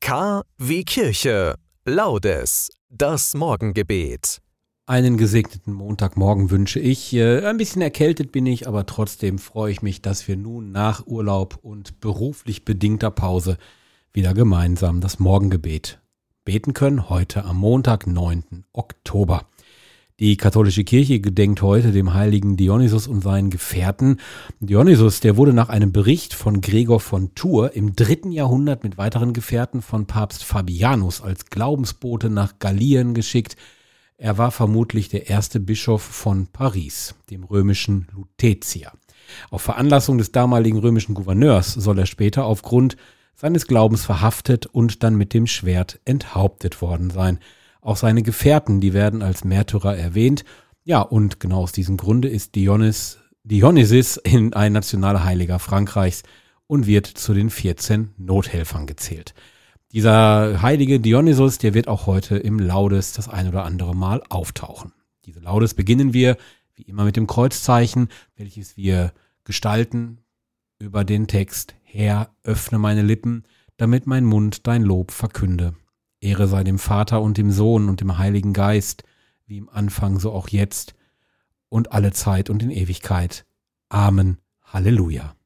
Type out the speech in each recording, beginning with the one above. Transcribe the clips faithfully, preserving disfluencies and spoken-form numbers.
K wie Kirche. Laudes, das Morgengebet. Einen gesegneten Montagmorgen wünsche ich. Ein bisschen erkältet bin ich, aber trotzdem freue ich mich, dass wir nun nach Urlaub und beruflich bedingter Pause wieder gemeinsam das Morgengebet beten können. Heute am Montag, neunten Oktober. Die katholische Kirche gedenkt heute dem heiligen Dionysius und seinen Gefährten. Dionysius, der wurde nach einem Bericht von Gregor von Tours im dritten Jahrhundert mit weiteren Gefährten von Papst Fabianus als Glaubensbote nach Gallien geschickt. Er war vermutlich der erste Bischof von Paris, dem römischen Lutetia. Auf Veranlassung des damaligen römischen Gouverneurs soll er später aufgrund seines Glaubens verhaftet und dann mit dem Schwert enthauptet worden sein. Auch seine Gefährten, die werden als Märtyrer erwähnt. Ja, und genau aus diesem Grunde ist Dionys, Dionysius ein nationaler Heiliger Frankreichs und wird zu den vierzehn Nothelfern gezählt. Dieser heilige Dionysius, der wird auch heute im Laudes das ein oder andere Mal auftauchen. Diese Laudes beginnen wir wie immer mit dem Kreuzzeichen, welches wir gestalten über den Text: Herr, öffne meine Lippen, damit mein Mund dein Lob verkünde. Ehre sei dem Vater und dem Sohn und dem Heiligen Geist, wie im Anfang so auch jetzt und alle Zeit und in Ewigkeit. Amen. Halleluja.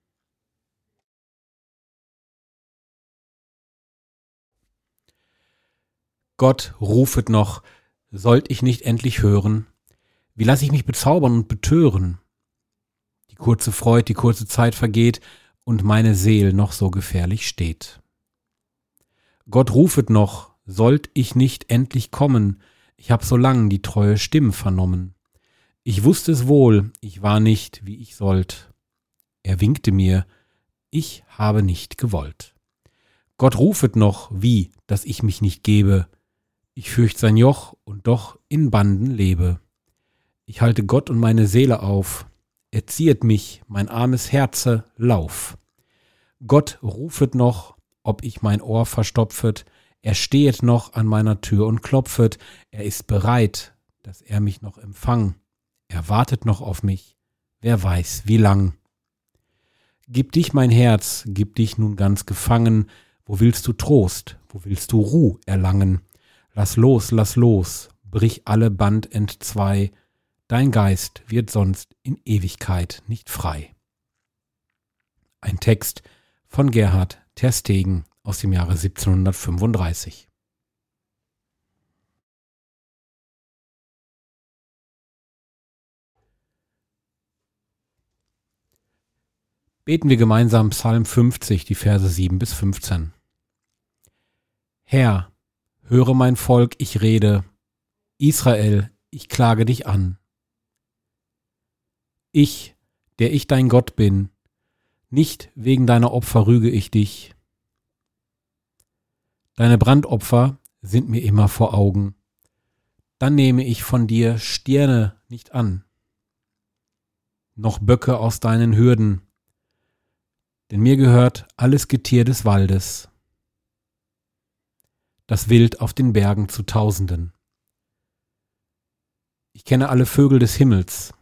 Gott rufet noch, sollt ich nicht endlich hören? Wie lass ich mich bezaubern und betören? Die kurze Freud, die kurze Zeit vergeht und meine Seel noch so gefährlich steht. Gott rufet noch, sollt ich nicht endlich kommen? Ich hab so lang die treue Stimme vernommen. Ich wusste es wohl, ich war nicht, wie ich sollt. Er winkte mir, ich habe nicht gewollt. Gott rufet noch, wie, dass ich mich nicht gebe. Ich fürcht sein Joch und doch in Banden lebe. Ich halte Gott und meine Seele auf. Er ziehet mich, mein armes Herze, lauf. Gott rufet noch, ob ich mein Ohr verstopfet. Er stehet noch an meiner Tür und klopfet. Er ist bereit, dass er mich noch empfang. Er wartet noch auf mich, wer weiß wie lang. Gib dich mein Herz, gib dich nun ganz gefangen. Wo willst du Trost, wo willst du Ruh erlangen? Lass los, lass los, brich alle Band entzwei. Dein Geist wird sonst in Ewigkeit nicht frei. Ein Text von Gerhard Terstegen aus dem Jahre siebzehnhundertfünfunddreißig. Beten wir gemeinsam Psalm fünfzig, die Verse sieben bis fünfzehn. Herr, höre mein Volk, ich rede, Israel, ich klage dich an. Ich, der ich dein Gott bin, nicht wegen deiner Opfer rüge ich dich. Deine Brandopfer sind mir immer vor Augen. Dann nehme ich von dir Stirne nicht an, noch Böcke aus deinen Hürden, denn mir gehört alles Getier des Waldes, das Wild auf den Bergen zu Tausenden. Ich kenne alle Vögel des Himmels.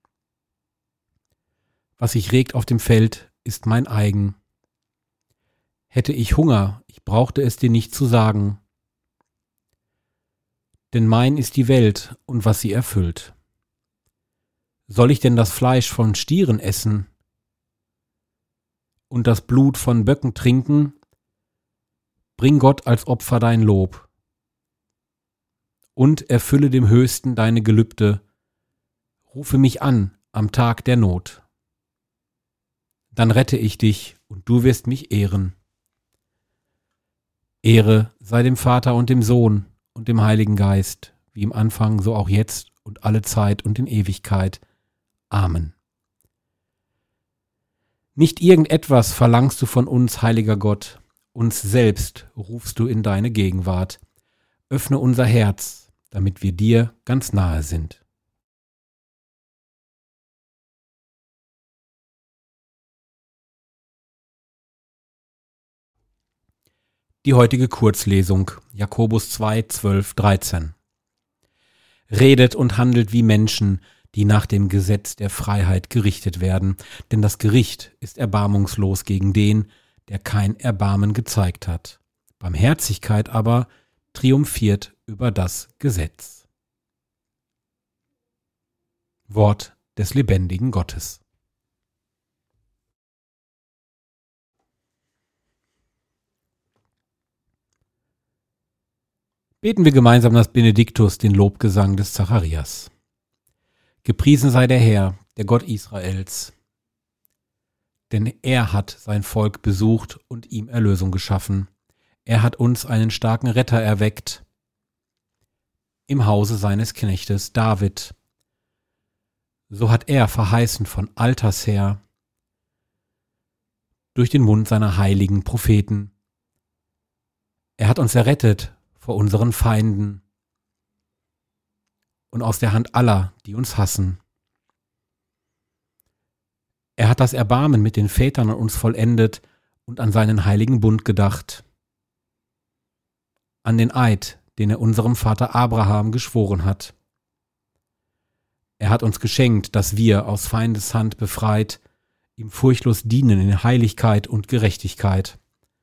Was sich regt auf dem Feld, ist mein eigen. Hätte ich Hunger, ich brauchte es dir nicht zu sagen. Denn mein ist die Welt und was sie erfüllt. Soll ich denn das Fleisch von Stieren essen und das Blut von Böcken trinken? Bring Gott als Opfer dein Lob und erfülle dem Höchsten deine Gelübde. Rufe mich an am Tag der Not. Dann rette ich dich und du wirst mich ehren. Ehre sei dem Vater und dem Sohn und dem Heiligen Geist, wie im Anfang, so auch jetzt und alle Zeit und in Ewigkeit. Amen. Nicht irgendetwas verlangst du von uns, heiliger Gott, uns selbst rufst du in deine Gegenwart. Öffne unser Herz, damit wir dir ganz nahe sind. Die heutige Kurzlesung, Jakobus zwei, zwölf, dreizehn. Redet und handelt wie Menschen, die nach dem Gesetz der Freiheit gerichtet werden, denn das Gericht ist erbarmungslos gegen den, der kein Erbarmen gezeigt hat. Barmherzigkeit aber triumphiert über das Gesetz. Wort des lebendigen Gottes. Beten wir gemeinsam das Benediktus, den Lobgesang des Zacharias. Gepriesen sei der Herr, der Gott Israels, denn er hat sein Volk besucht und ihm Erlösung geschaffen. Er hat uns einen starken Retter erweckt im Hause seines Knechtes David. So hat er verheißen von alters her durch den Mund seiner heiligen Propheten. Er hat uns errettet vor unseren Feinden und aus der Hand aller, die uns hassen. Er hat das Erbarmen mit den Vätern an uns vollendet und an seinen heiligen Bund gedacht, an den Eid, den er unserem Vater Abraham geschworen hat. Er hat uns geschenkt, dass wir aus Feindes Hand befreit, ihm furchtlos dienen in Heiligkeit und Gerechtigkeit,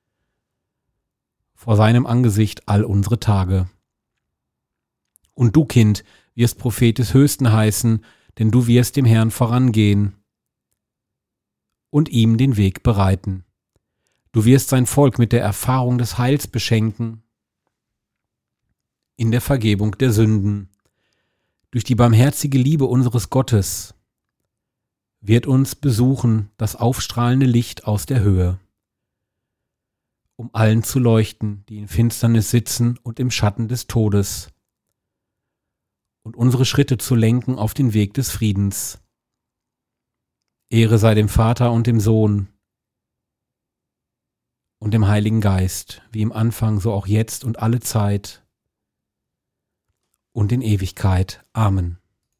vor seinem Angesicht all unsere Tage. Und du, Kind, wirst Prophet des Höchsten heißen, denn du wirst dem Herrn vorangehen und ihm den Weg bereiten. Du wirst sein Volk mit der Erfahrung des Heils beschenken, in der Vergebung der Sünden. Durch die barmherzige Liebe unseres Gottes wird uns besuchen das aufstrahlende Licht aus der Höhe, um allen zu leuchten, die in Finsternis sitzen und im Schatten des Todes, und unsere Schritte zu lenken auf den Weg des Friedens. Ehre sei dem Vater und dem Sohn und dem Heiligen Geist, wie im Anfang, so auch jetzt und alle Zeit und in Ewigkeit. Amen.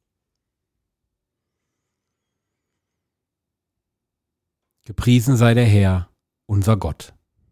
Gepriesen sei der Herr, unser Gott.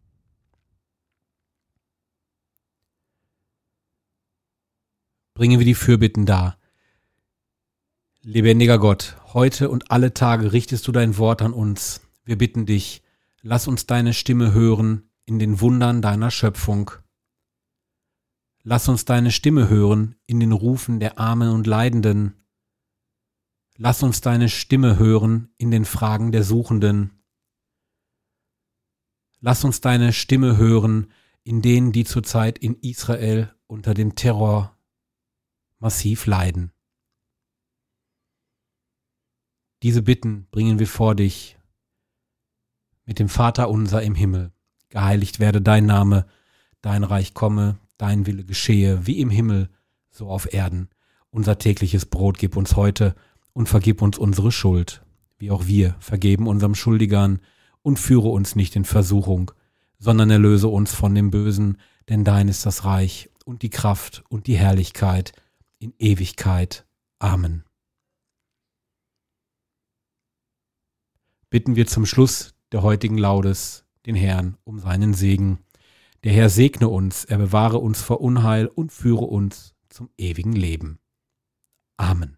Bringen wir die Fürbitten dar. Lebendiger Gott, heute und alle Tage richtest du dein Wort an uns. Wir bitten dich, lass uns deine Stimme hören in den Wundern deiner Schöpfung. Lass uns deine Stimme hören in den Rufen der Armen und Leidenden. Lass uns deine Stimme hören in den Fragen der Suchenden. Lass uns deine Stimme hören in denen, die zurzeit in Israel unter dem Terror massiv leiden. Diese Bitten bringen wir vor dich mit dem Vater unser im Himmel. Geheiligt werde dein Name, dein Reich komme, dein Wille geschehe, wie im Himmel, so auf Erden. Unser tägliches Brot gib uns heute und vergib uns unsere Schuld, wie auch wir vergeben unserem Schuldigern, und führe uns nicht in Versuchung, sondern erlöse uns von dem Bösen, denn dein ist das Reich und die Kraft und die Herrlichkeit in Ewigkeit. Amen. Bitten wir zum Schluss der heutigen Laudes den Herrn um seinen Segen. Der Herr segne uns, er bewahre uns vor Unheil und führe uns zum ewigen Leben. Amen.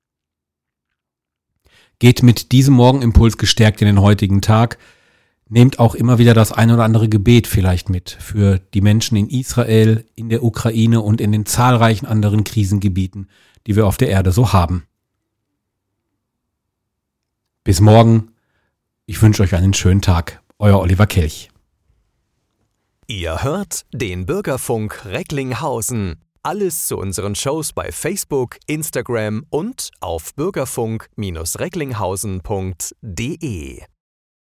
Geht mit diesem Morgenimpuls gestärkt in den heutigen Tag. Nehmt auch immer wieder das ein oder andere Gebet vielleicht mit für die Menschen in Israel, in der Ukraine und in den zahlreichen anderen Krisengebieten, die wir auf der Erde so haben. Bis morgen. Ich wünsche euch einen schönen Tag. Euer Oliver Kelch. Ihr hört den Bürgerfunk Recklinghausen. Alles zu unseren Shows bei Facebook, Instagram und auf bürgerfunk Bindestrich recklinghausen punkt de.